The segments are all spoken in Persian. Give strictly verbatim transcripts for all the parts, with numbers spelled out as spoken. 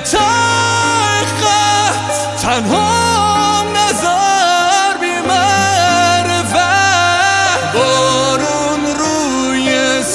تا خط تنها نظر بی معرفت بارون روی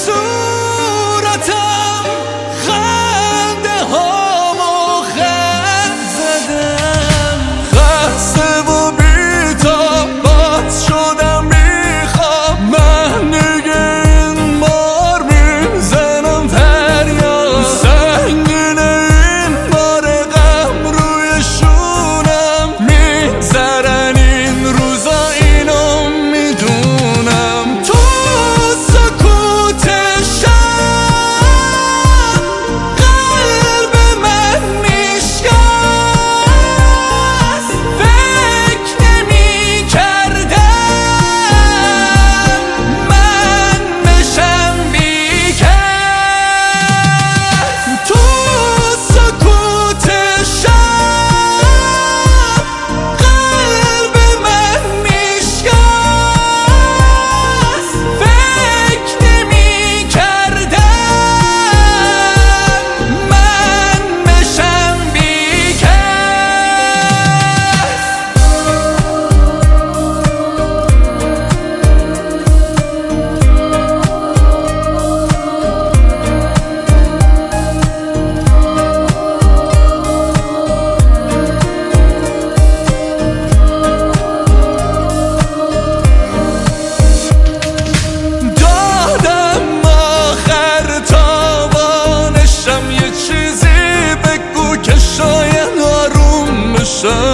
صورتم خنده هامو خند زدم خسته و بی‌طاقت شدم میخوام من دیگه این بار میزنم فریاد سنگین این بار غم روی شونم میگذرن این روزا اینو میدونم تو سکوت شب قلب من میشکست فکر نمی‌کردم من بشم بی‌کس تو سکوت شب قلب من میشکست فکر نمی‌کردم من بشم بی‌کس دادم آخر تاوانشم یه چیزی بگو که شاید آروم بشم